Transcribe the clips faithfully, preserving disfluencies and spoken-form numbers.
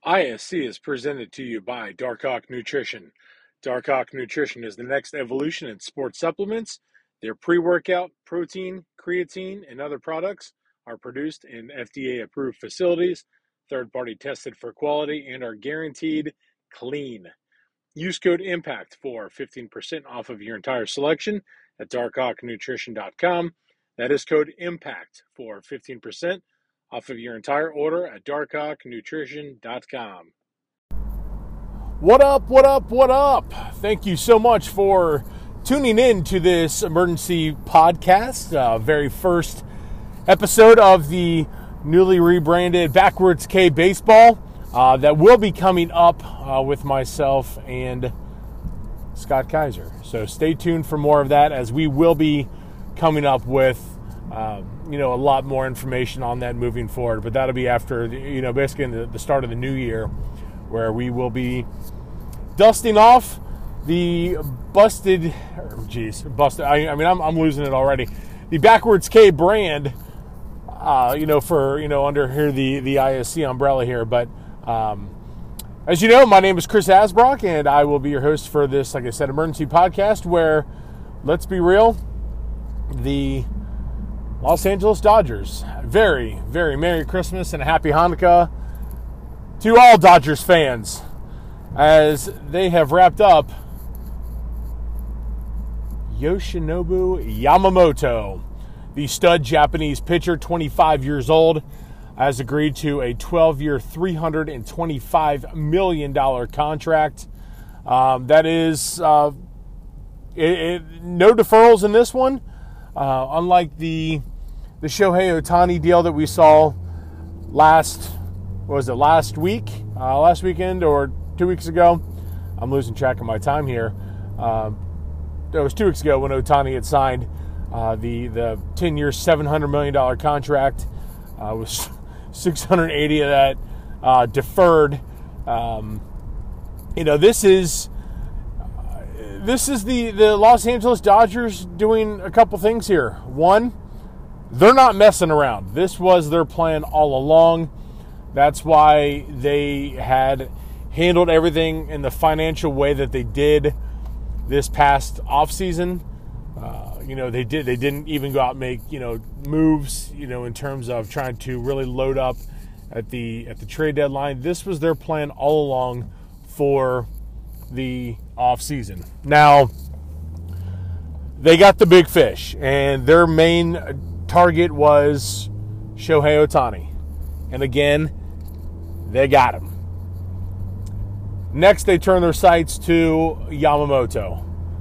I S C is presented to you by Darkhawk Nutrition. Darkhawk Nutrition is the next evolution in sports supplements. Their pre-workout, protein, creatine, and other products are produced in F D A-approved facilities, third-party tested for quality, and are guaranteed clean. Use code IMPACT for fifteen percent off of your entire selection at darkhawk nutrition dot com. That is code IMPACT for fifteen percent off of your entire order at darkhawk nutrition dot com. What up, what up, what up? Thank you so much for tuning in to this emergency podcast, uh, very first episode of the newly rebranded Backwards K Baseball uh, that will be coming up uh, with myself and Scott Kaiser. So stay tuned for more of that, as we will be coming up with uh, you know, a lot more information on that moving forward. But that'll be after, you know, basically in the, the start of the new year, where we will be dusting off the busted, geez, busted, I, I mean, I'm, I'm losing it already. The Backwards K brand, uh, you know, for, you know, under here, the, the I S C umbrella here. But um, as you know, my name is Chris Asbrock, and I will be your host for this, like I said, emergency podcast where, let's be real, the Los Angeles Dodgers, very, very Merry Christmas and a Happy Hanukkah to all Dodgers fans, as they have wrapped up Yoshinobu Yamamoto, the stud Japanese pitcher, twenty-five years old, has agreed to a twelve-year, three hundred twenty-five million dollars contract. Um, that is uh, it, it, no deferrals in this one, uh, unlike the the Shohei Ohtani deal that we saw last, what was it, last week, uh, last weekend or two weeks ago. I'm losing track of my time here. Um, it was two weeks ago when Ohtani had signed uh, the the ten-year, seven hundred million dollars contract. Uh, with six hundred eighty of that uh, deferred. Um, you know, this is uh, this is the the Los Angeles Dodgers doing a couple things here. One, they're not messing around. This was their plan all along. That's why they had handled everything in the financial way that they did this past offseason. Uh, you know, they did. They didn't even go out and make, you know, moves, you know, in terms of trying to really load up at the at the trade deadline. This was their plan all along for the offseason. Now, they got the big fish, and their main target was Shohei Ohtani. And again, they got him. Next, they turn their sights to Yamamoto,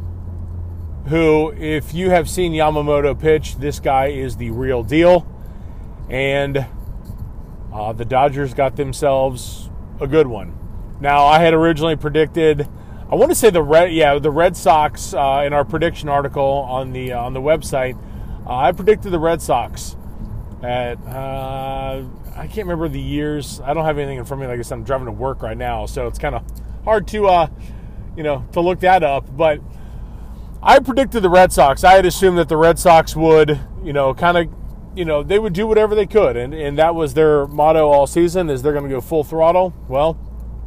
who, if you have seen Yamamoto pitch, this guy is the real deal. And uh, the Dodgers got themselves a good one. Now, I had originally predicted, I want to say the Red, yeah, the Red Sox uh, in our prediction article on the uh, on the website. Uh, I predicted the Red Sox at, uh, I can't remember the years. I don't have anything in front of me. Like I said, I'm driving to work right now, so it's kind of hard to, uh, you know, to look that up. But I predicted the Red Sox. I had assumed that the Red Sox would, you know, kind of, you know, they would do whatever they could. And, and that was their motto all season, is they're going to go full throttle. Well,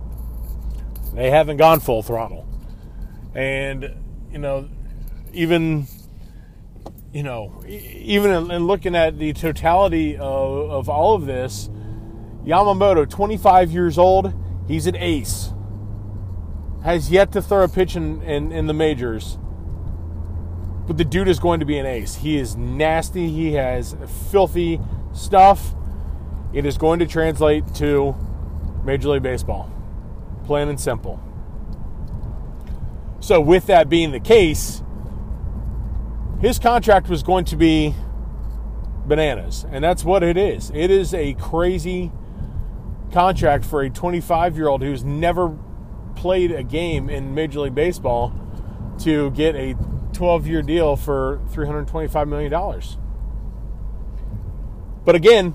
they haven't gone full throttle. And, you know, even... You know, even in looking at the totality of, of all of this, Yamamoto, twenty-five years old, he's an ace. Has yet to throw a pitch in, in, in the majors. But the dude is going to be an ace. He is nasty. He has filthy stuff. It is going to translate to Major League Baseball. Plain and simple. So with that being the case, his contract was going to be bananas, and that's what it is. It is a crazy contract for a twenty-five-year-old who's never played a game in Major League Baseball to get a twelve-year deal for three hundred twenty-five million dollars. But again,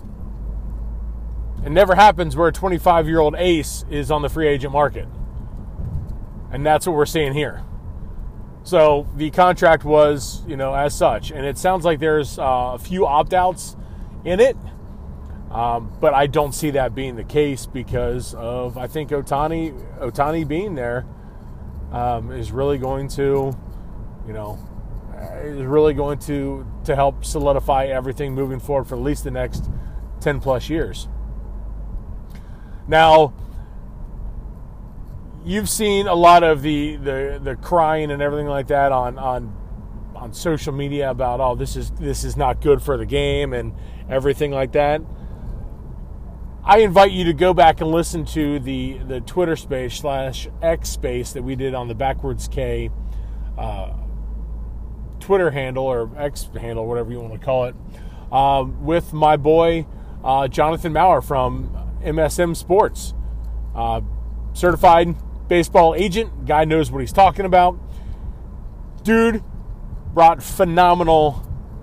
it never happens where a twenty-five-year-old ace is on the free agent market. And that's what we're seeing here. So the contract was, you know, as such. And it sounds like there's uh, a few opt-outs in it. Um, but I don't see that being the case because of, I think, Ohtani, Ohtani being there um, is really going to, you know, is really going to, to help solidify everything moving forward for at least the next ten plus years. Now, you've seen a lot of the, the, the crying and everything like that on, on on social media about, oh, this is this is not good for the game and everything like that. I invite you to go back and listen to the, the Twitter space slash X space that we did on the Backwards K uh, Twitter handle or X handle, whatever you want to call it, um, with my boy uh, Jonathan Maurer from M S M Sports. Uh, certified baseball agent. Guy knows what he's talking about. Dude brought phenomenal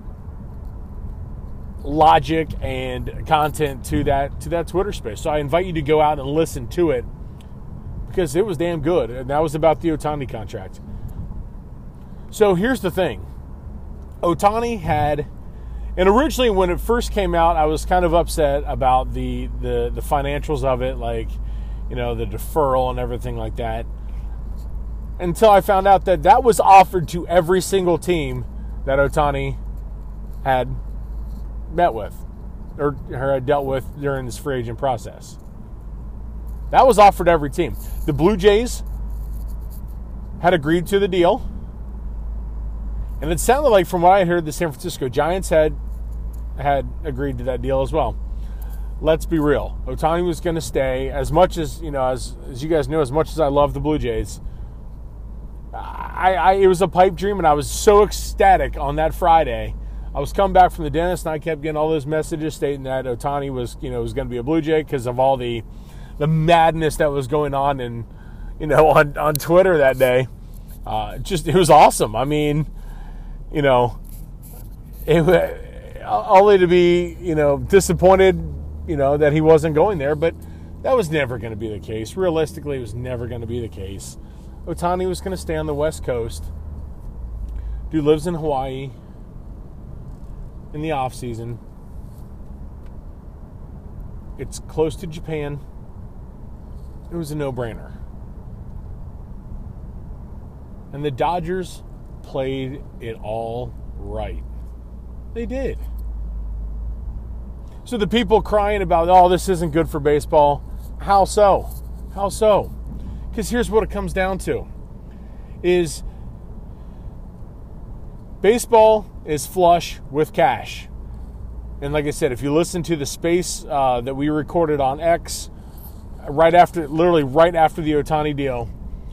logic and content to that to that Twitter space. So I invite you to go out and listen to it because it was damn good. And that was about the Ohtani contract. So here's the thing. Ohtani had, and originally when it first came out, I was kind of upset about the the, the financials of it, like, you know, the deferral and everything like that, until I found out that that was offered to every single team that Ohtani had met with or, or had dealt with during this free agent process. That was offered to every team. The Blue Jays had agreed to the deal, and it sounded like, from what I heard, the San Francisco Giants had had agreed to that deal as well. Let's be real. Ohtani was going to stay. As much as, you know, as, as you guys know, as much as I love the Blue Jays, I, I it was a pipe dream, and I was so ecstatic on that Friday. I was coming back from the dentist, and I kept getting all those messages stating that Ohtani was, you know, was going to be a Blue Jay because of all the the madness that was going on in, you know, on, on Twitter that day. Uh, just, it was awesome. I mean, you know, it, only to be, you know, disappointed, you know, that he wasn't going there, but that was never going to be the case. Realistically, it was never going to be the case. Ohtani was going to stay on the West Coast. Dude lives in Hawaii in the off season. It's close to Japan. It was a no-brainer. And the Dodgers played it all right. They did. So the people crying about, oh, this isn't good for baseball, how so? How so? Because here's what it comes down to, is baseball is flush with cash. And like I said, if you listen to the space uh, that we recorded on X, right after, literally right after the Ohtani deal,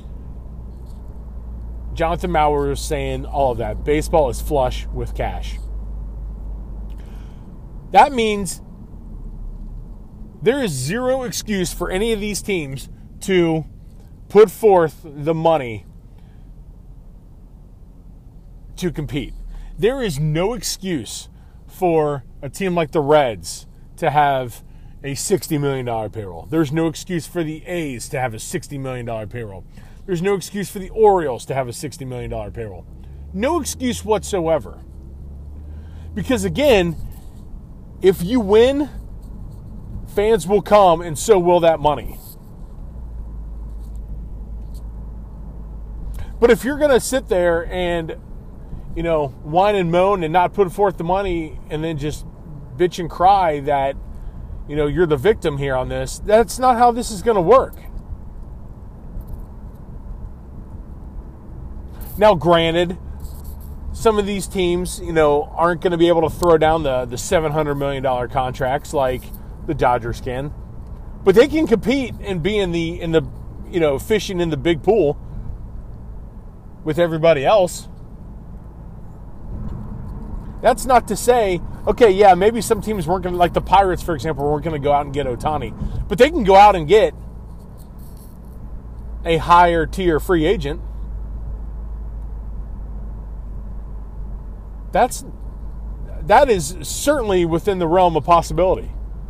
Jonathan Maurer was saying all of that. Baseball is flush with cash. That means there is zero excuse for any of these teams to put forth the money to compete. There is no excuse for a team like the Reds to have a sixty million dollars payroll. There's no excuse for the A's to have a sixty million dollars payroll. There's no excuse for the Orioles to have a sixty million dollars payroll. No excuse whatsoever. Because again, if you win, fans will come, and so will that money. But if you're going to sit there and, you know, whine and moan and not put forth the money and then just bitch and cry that, you know, you're the victim here on this, that's not how this is going to work. Now, granted, some of these teams, you know, aren't going to be able to throw down the, the seven hundred million dollars contracts like the Dodgers can, but they can compete and be in the, in the, you know, fishing in the big pool with everybody else. That's not to say, okay, yeah, maybe some teams weren't going to, like the Pirates, for example, weren't going to go out and get Ohtani, but they can go out and get a higher tier free agent. That's, that is certainly within the realm of possibility.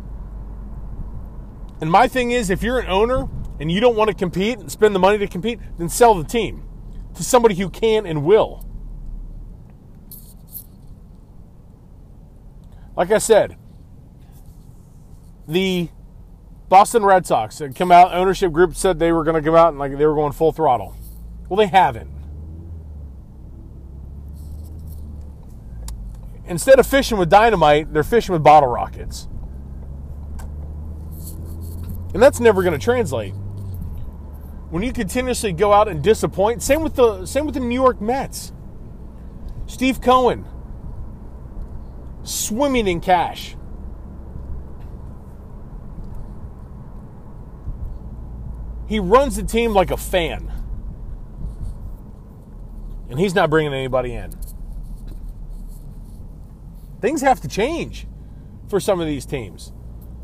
And my thing is, if you're an owner and you don't want to compete and spend the money to compete, then sell the team to somebody who can and will. Like I said, the Boston Red Sox had come out, ownership group said they were going to come out and like they were going full throttle. Well, they haven't. Instead of fishing with dynamite, they're fishing with bottle rockets. And that's never going to translate. When you continuously go out and disappoint, same with the same with the New York Mets. Steve Cohen, swimming in cash. He runs the team like a fan. And he's not bringing anybody in. Things have to change for some of these teams.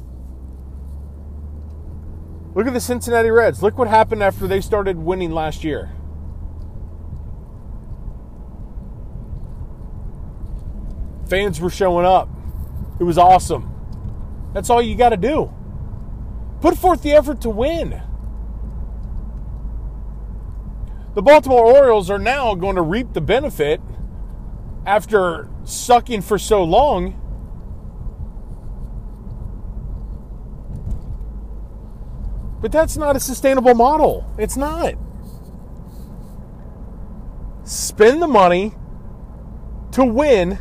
Look at the Cincinnati Reds. Look what happened after they started winning last year. Fans were showing up. It was awesome. That's all you got to do. Put forth the effort to win. The Baltimore Orioles are now going to reap the benefit after sucking for so long. But that's not a sustainable model. It's not. Spend the money to win,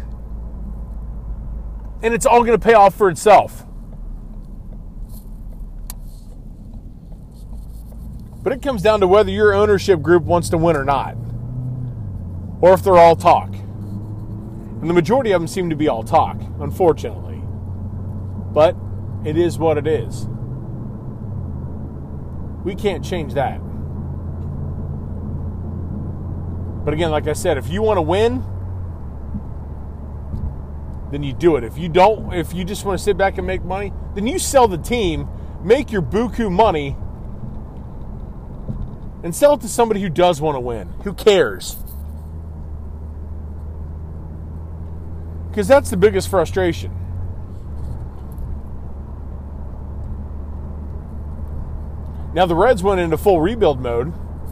and it's all going to pay off for itself. But it comes down to whether your ownership group wants to win or not, or if they're all talk. And the majority of them seem to be all talk, unfortunately. But it is what it is. We can't change that. But again, like I said, if you want to win, then you do it. If you don't, if you just want to sit back and make money, then you sell the team, make your buku money, and sell it to somebody who does want to win, who cares. Because that's the biggest frustration. Now, the Reds went into full rebuild mode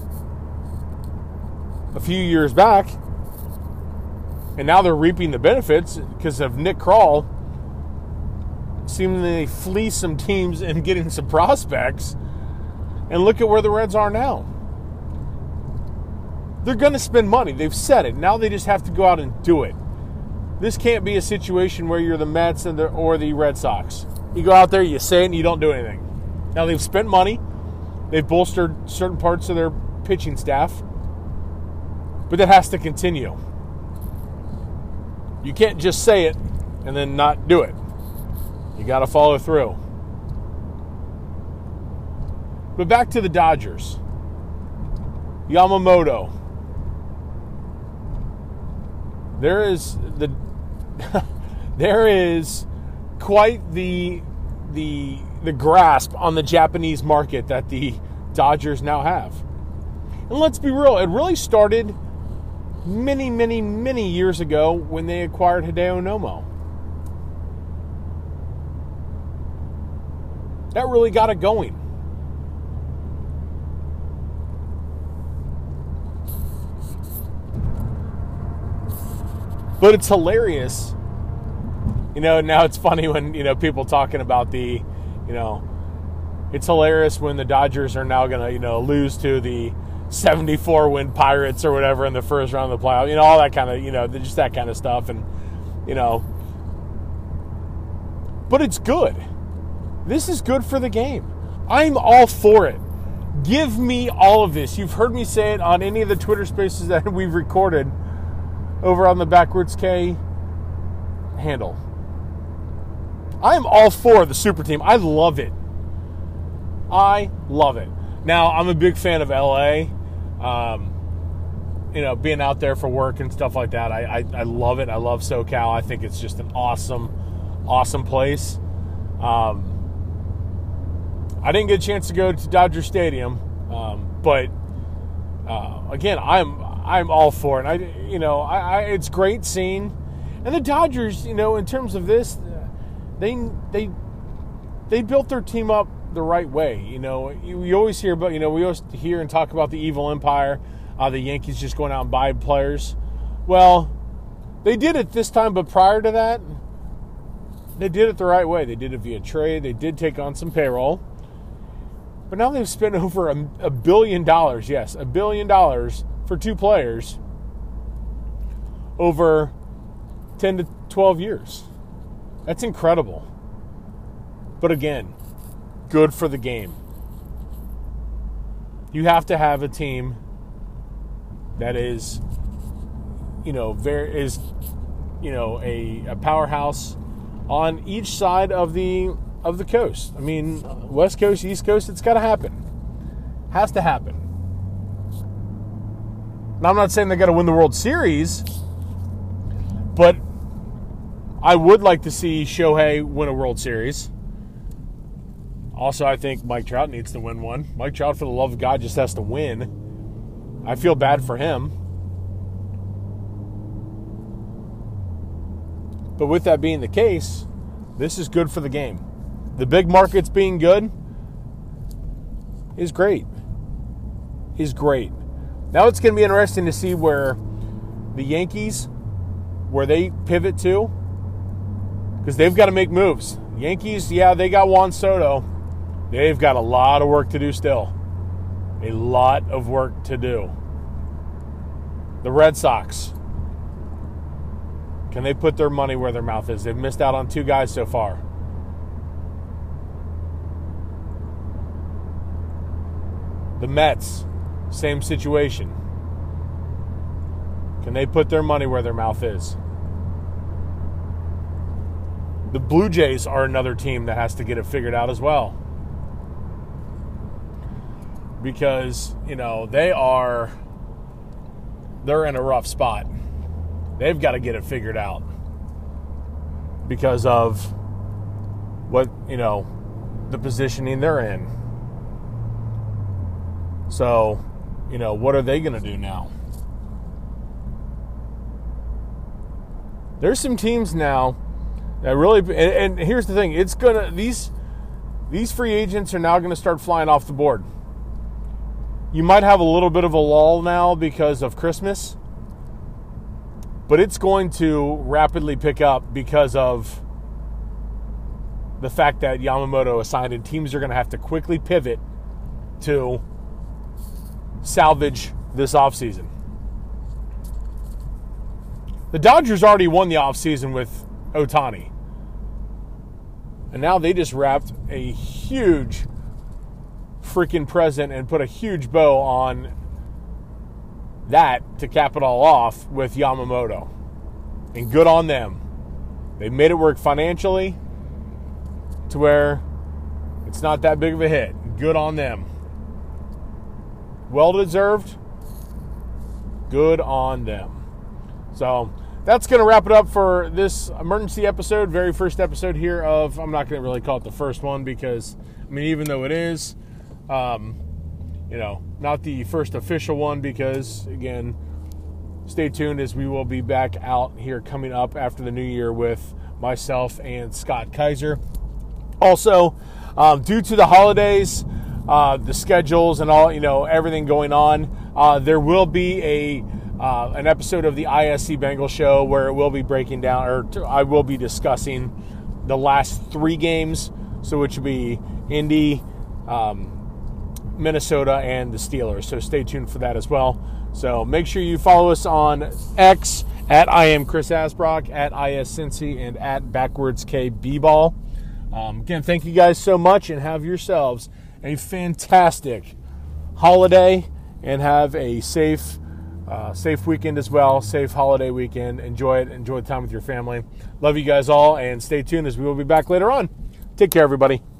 a few years back, and now they're reaping the benefits because of Nick Krall seemingly fleece some teams and getting some prospects. And look at where the Reds are now. They're going to spend money. They've said it. Now they just have to go out and do it. This can't be a situation where you're the Mets and the, or the Red Sox. You go out there, you say it, and you don't do anything. Now they've spent money. They've bolstered certain parts of their pitching staff. But that has to continue. You can't just say it and then not do it. You got to follow through. But back to the Dodgers. Yamamoto. There is the there is quite the the the grasp on the Japanese market that the Dodgers now have. And let's be real, it really started many, many, many years ago when they acquired Hideo Nomo. That really got it going. But it's hilarious. You know, now it's funny when, you know, people talking about the, you know, it's hilarious when the Dodgers are now going to, you know, lose to the seventy-four win Pirates or whatever in the first round of the playoffs. You know, all that kind of, you know, just that kind of stuff. And, you know, but it's good. This is good for the game. I'm all for it. Give me all of this. You've heard me say it on any of the Twitter spaces that we've recorded over on the Backwards K handle. I am all for the super team. I love it. I love it. Now, I'm a big fan of L A. Um, you know, being out there for work and stuff like that. I, I, I love it. I love SoCal. I think it's just an awesome, awesome place. Um, I didn't get a chance to go to Dodger Stadium, um, but uh, again, I'm I'm all for it. I, you know, I, I it's great seeing, and the Dodgers, you know, in terms of this, they they they built their team up the right way. You know, you, you always hear about, you know, we always hear and talk about the evil empire, uh, the Yankees just going out and buying players. Well, they did it this time, but prior to that, They did it the right way. They did it via trade. They did take on some payroll. But now they've spent over a, a billion dollars, yes, a billion dollars for two players over ten to twelve years. That's incredible. But again, good for the game. You have to have a team that is, you know, very is, you know, a, a powerhouse on each side of the of the coast. I mean, West Coast, East Coast, it's got to happen. Has to happen. Now, I'm not saying they got to win the World Series, but I would like to see Shohei win a World Series. Also, I think Mike Trout needs to win one. Mike Trout, for the love of God, just has to win. I feel bad for him. But with that being the case, this is good for the game. The big markets being good is great. Is great. Now it's going to be interesting to see where the Yankees, where they pivot to, because they've got to make moves. Yankees, yeah, they got Juan Soto. They've got a lot of work to do still. A lot of work to do. The Red Sox, can they put their money where their mouth is? They've missed out on two guys so far. The Mets, same situation. Can they put their money where their mouth is? The Blue Jays are another team that has to get it figured out as well. Because, you know, they are, they're in a rough spot. They've got to get it figured out because of what, you know, the positioning they're in. So, you know, what are they going to do now? There's some teams now that really, and, and here's the thing, it's gonna these these free agents are now going to start flying off the board. You might have a little bit of a lull now because of Christmas, but it's going to rapidly pick up because of the fact that Yamamoto is signed, and teams are going to have to quickly pivot to salvage this offseason. The Dodgers already won the offseason with Ohtani. And now they just wrapped a huge freaking present and put a huge bow on that to cap it all off with Yamamoto. And good on them. They made it work financially to where it's not that big of a hit. Good on them. Well-deserved. Good on them. So that's going to wrap it up for this emergency episode. Very first episode here of, I'm not going to really call it the first one because, I mean, even though it is, um, you know, not the first official one because, again, stay tuned as we will be back out here coming up after the new year with myself and Scott Kaiser. Also, um, due to the holidays, uh, the schedules and all, you know, everything going on, uh, there will be a uh, an episode of the I S C Bengal Show where it will be breaking down, or t- I will be discussing the last three games, so which will be Indy, um, Minnesota, and the Steelers. So stay tuned for that as well. So make sure you follow us on X at I am Chris Asbrock, at I S Cincy, and at Backwards K B-Ball. Um, again, thank you guys so much, and have yourselves a fantastic holiday, and have a safe, uh, safe weekend as well. Safe holiday weekend. Enjoy it. Enjoy the time with your family. Love you guys all, and stay tuned as we will be back later on. Take care, everybody.